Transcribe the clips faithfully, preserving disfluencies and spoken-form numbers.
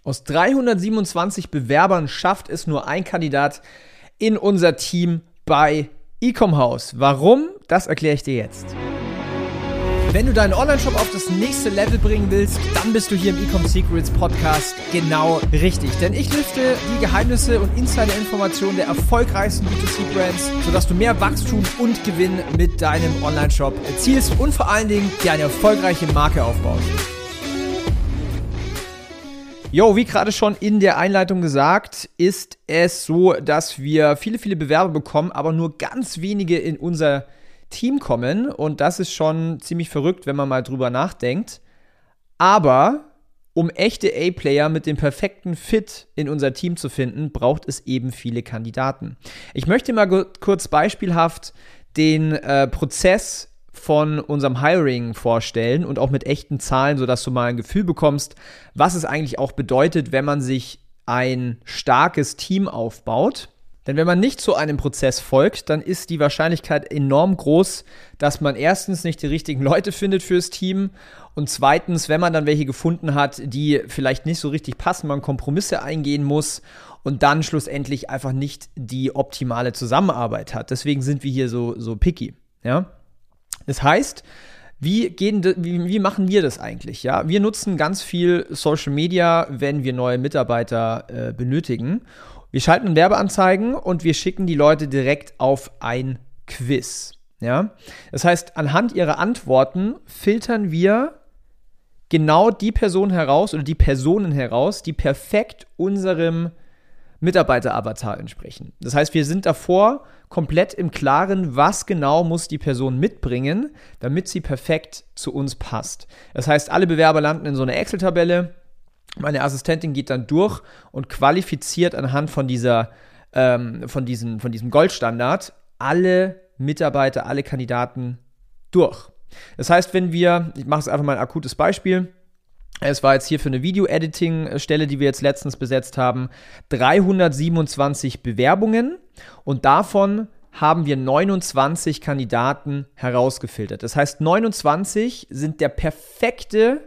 Aus dreihundertsiebenundzwanzig Bewerbern schafft es nur ein Kandidat in unser Team bei Ecomhouse. Warum? Das erkläre ich dir jetzt. Wenn du deinen Online-Shop auf das nächste Level bringen willst, dann bist du hier im Ecom Secrets Podcast genau richtig. Denn ich lüfte die Geheimnisse und Insider-Informationen der erfolgreichsten B zwei C-Brands, sodass du mehr Wachstum und Gewinn mit deinem Online-Shop erzielst und vor allen Dingen dir eine erfolgreiche Marke aufbaust. Jo, wie gerade schon in der Einleitung gesagt, ist es so, dass wir viele, viele Bewerber bekommen, aber nur ganz wenige in unser Team kommen. Und das ist schon ziemlich verrückt, wenn man mal drüber nachdenkt. Aber um echte A-Player mit dem perfekten Fit in unser Team zu finden, braucht es eben viele Kandidaten. Ich möchte mal go- kurz beispielhaft den äh, Prozess von unserem Hiring vorstellen und auch mit echten Zahlen, sodass du mal ein Gefühl bekommst, was es eigentlich auch bedeutet, wenn man sich ein starkes Team aufbaut. Denn wenn man nicht so einem Prozess folgt, dann ist die Wahrscheinlichkeit enorm groß, dass man erstens nicht die richtigen Leute findet fürs Team und zweitens, wenn man dann welche gefunden hat, die vielleicht nicht so richtig passen, man Kompromisse eingehen muss und dann schlussendlich einfach nicht die optimale Zusammenarbeit hat. Deswegen sind wir hier so, so picky, ja. Das heißt, wie, gehen, wie, wie machen wir das eigentlich? Ja? Wir nutzen ganz viel Social Media, wenn wir neue Mitarbeiter äh, benötigen. Wir schalten Werbeanzeigen und wir schicken die Leute direkt auf ein Quiz. Ja? Das heißt, anhand ihrer Antworten filtern wir genau die Person heraus oder die Personen heraus, die perfekt unserem Mitarbeiter-Avatar entsprechen. Das heißt, wir sind davor komplett im Klaren, was genau muss die Person mitbringen, damit sie perfekt zu uns passt. Das heißt, alle Bewerber landen in so einer Excel-Tabelle. Meine Assistentin geht dann durch und qualifiziert anhand von dieser, ähm, von diesen, von diesem Goldstandard alle Mitarbeiter, alle Kandidaten durch. Das heißt, wenn wir, ich mache es einfach mal ein akutes Beispiel, es war jetzt hier für eine Video-Editing-Stelle, die wir jetzt letztens besetzt haben, dreihundertsiebenundzwanzig Bewerbungen und davon haben wir neunundzwanzig Kandidaten herausgefiltert. Das heißt, neunundzwanzig sind der perfekte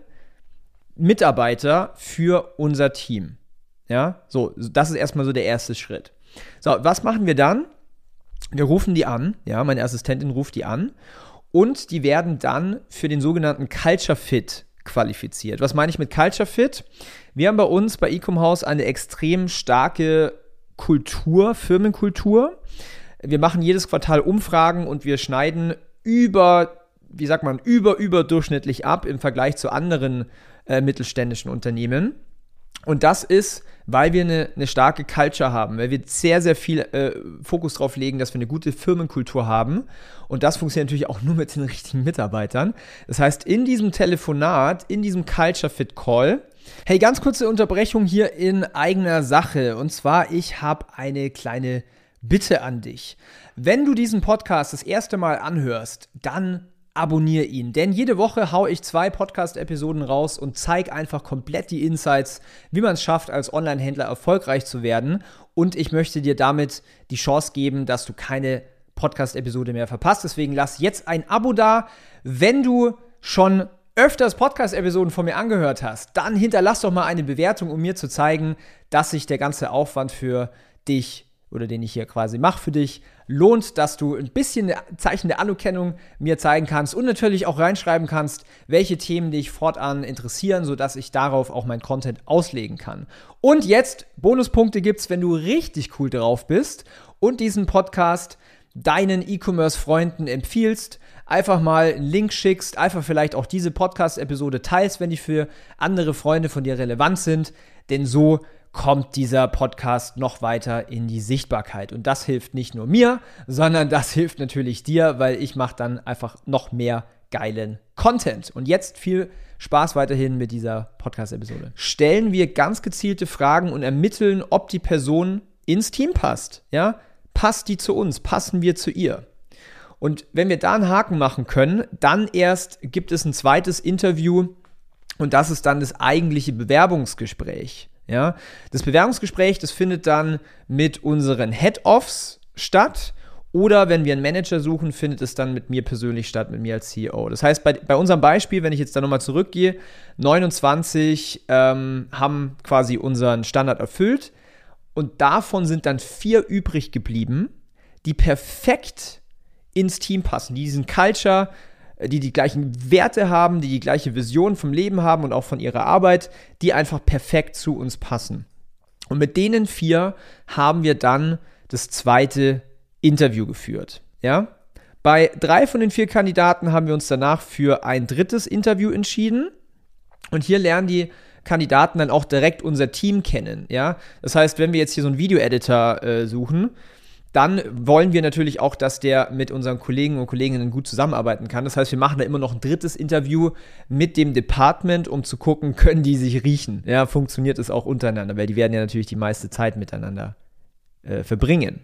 Mitarbeiter für unser Team. Ja, so, das ist erstmal so der erste Schritt. So, was machen wir dann? Wir rufen die an, ja, meine Assistentin ruft die an und die werden dann für den sogenannten Culture Fit qualifiziert. Was meine ich mit Culture Fit? Wir haben bei uns bei Ecomhouse eine extrem starke Kultur, Firmenkultur. Wir machen jedes Quartal Umfragen und wir schneiden über, wie sagt man, über, überdurchschnittlich ab im Vergleich zu anderen äh, mittelständischen Unternehmen. Und das ist, weil wir eine, eine starke Culture haben, weil wir sehr, sehr viel äh, Fokus drauf legen, dass wir eine gute Firmenkultur haben. Und das funktioniert natürlich auch nur mit den richtigen Mitarbeitern. Das heißt, in diesem Telefonat, in diesem Culture Fit Call, hey, ganz kurze Unterbrechung hier in eigener Sache. Und zwar, ich habe eine kleine Bitte an dich. Wenn du diesen Podcast das erste Mal anhörst, dann abonniere ihn, denn jede Woche haue ich zwei Podcast-Episoden raus und zeige einfach komplett die Insights, wie man es schafft, als Online-Händler erfolgreich zu werden. Und ich möchte dir damit die Chance geben, dass du keine Podcast-Episode mehr verpasst. Deswegen lass jetzt ein Abo da. Wenn du schon öfters Podcast-Episoden von mir angehört hast, dann hinterlass doch mal eine Bewertung, um mir zu zeigen, dass sich der ganze Aufwand für dich oder den ich hier quasi mache für dich, lohnt, dass du ein bisschen Zeichen der Anerkennung mir zeigen kannst und natürlich auch reinschreiben kannst, welche Themen dich fortan interessieren, sodass ich darauf auch mein Content auslegen kann. Und jetzt, Bonuspunkte gibt's, wenn du richtig cool drauf bist und diesen Podcast deinen E-Commerce-Freunden empfiehlst, einfach mal einen Link schickst, einfach vielleicht auch diese Podcast-Episode teilst, wenn die für andere Freunde von dir relevant sind, denn so kommt dieser Podcast noch weiter in die Sichtbarkeit. Und das hilft nicht nur mir, sondern das hilft natürlich dir, weil ich mache dann einfach noch mehr geilen Content. Und jetzt viel Spaß weiterhin mit dieser Podcast-Episode. Stellen wir ganz gezielte Fragen und ermitteln, ob die Person ins Team passt. Ja? Passt die zu uns? Passen wir zu ihr? Und wenn wir da einen Haken machen können, dann erst gibt es ein zweites Interview und das ist dann das eigentliche Bewerbungsgespräch. Ja, das Bewerbungsgespräch, das findet dann mit unseren Head-Offs statt Oder wenn wir einen Manager suchen, findet es dann mit mir persönlich statt, mit mir als C E O. Das heißt, bei, bei unserem Beispiel, wenn ich jetzt da nochmal zurückgehe, neunundzwanzig ähm, haben quasi unseren Standard erfüllt und davon sind dann vier übrig geblieben, die perfekt ins Team passen, die diesen Culture, die die gleichen Werte haben, die die gleiche Vision vom Leben haben und auch von ihrer Arbeit, die einfach perfekt zu uns passen. Und mit denen vier haben wir dann das zweite Interview geführt. Ja? Bei drei von den vier Kandidaten haben wir uns danach für ein drittes Interview entschieden. Und hier lernen die Kandidaten dann auch direkt unser Team kennen. Ja? Das heißt, wenn wir jetzt hier so einen Video-Editor äh, suchen, dann wollen wir natürlich auch, dass der mit unseren Kollegen und Kolleginnen gut zusammenarbeiten kann. Das heißt, wir machen da immer noch ein drittes Interview mit dem Department, um zu gucken, können die sich riechen? Ja, funktioniert es auch untereinander? Weil die werden ja natürlich die meiste Zeit miteinander äh, verbringen.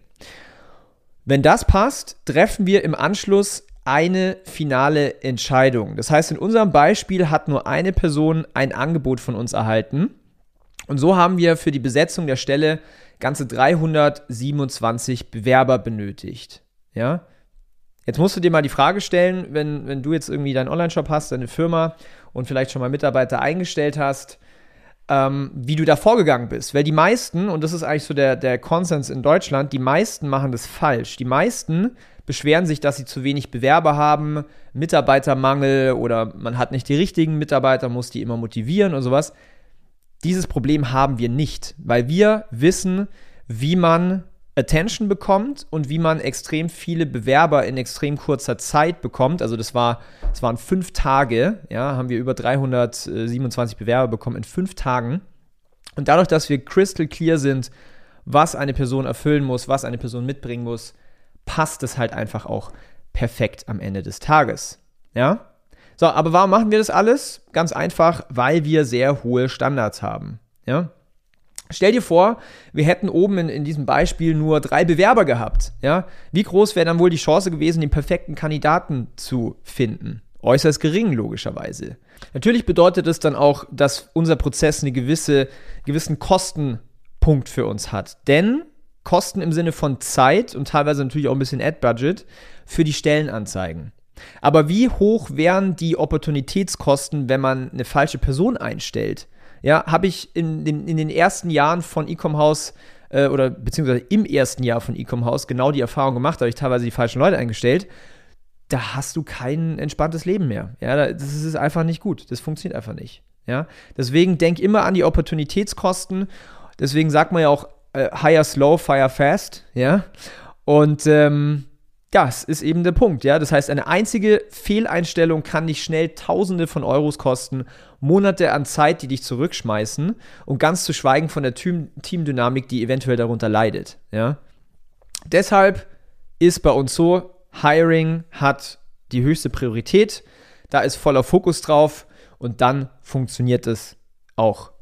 Wenn das passt, treffen wir im Anschluss eine finale Entscheidung. Das heißt, in unserem Beispiel hat nur eine Person ein Angebot von uns erhalten. Und so haben wir für die Besetzung der Stelle ganze dreihundertsiebenundzwanzig Bewerber benötigt. Ja? Jetzt musst du dir mal die Frage stellen, wenn, wenn du jetzt irgendwie deinen Online-Shop hast, deine Firma und vielleicht schon mal Mitarbeiter eingestellt hast, ähm, wie du da vorgegangen bist. Weil die meisten, und das ist eigentlich so der, der Konsens in Deutschland, die meisten machen das falsch. Die meisten beschweren sich, dass sie zu wenig Bewerber haben, Mitarbeitermangel oder man hat nicht die richtigen Mitarbeiter, muss die immer motivieren und sowas. Dieses Problem haben wir nicht, weil wir wissen, wie man Attention bekommt und wie man extrem viele Bewerber in extrem kurzer Zeit bekommt. Also das war, das waren fünf Tage, ja, haben wir über dreihundertsiebenundzwanzig Bewerber bekommen in fünf Tagen. Und dadurch, dass wir crystal clear sind, was eine Person erfüllen muss, was eine Person mitbringen muss, passt es halt einfach auch perfekt am Ende des Tages, ja. So, aber warum machen wir das alles? Ganz einfach, weil wir sehr hohe Standards haben, ja. Stell dir vor, wir hätten oben in, in diesem Beispiel nur drei Bewerber gehabt, ja. Wie groß wäre dann wohl die Chance gewesen, den perfekten Kandidaten zu finden? Äußerst gering, logischerweise. Natürlich bedeutet es dann auch, dass unser Prozess einen gewisse, gewissen Kostenpunkt für uns hat. Denn Kosten im Sinne von Zeit und teilweise natürlich auch ein bisschen Ad-Budget für die Stellenanzeigen. Aber wie hoch wären die Opportunitätskosten, wenn man eine falsche Person einstellt? Ja, habe ich in den, in den ersten Jahren von Ecom-Haus äh, oder beziehungsweise im ersten Jahr von Ecom-Haus genau die Erfahrung gemacht, da habe ich teilweise die falschen Leute eingestellt. Da hast du kein entspanntes Leben mehr. Ja, das ist einfach nicht gut. Das funktioniert einfach nicht. Ja, deswegen denk immer an die Opportunitätskosten. Deswegen sagt man ja auch äh, hire slow, fire fast. Ja, und ähm, das ist eben der Punkt, ja. Das heißt, eine einzige Fehleinstellung kann dich schnell Tausende von Euros kosten, Monate an Zeit, die dich zurückschmeißen und ganz zu schweigen von der Team- Teamdynamik, die eventuell darunter leidet, ja. Deshalb ist bei uns so, Hiring hat die höchste Priorität, da ist voller Fokus drauf und dann funktioniert es auch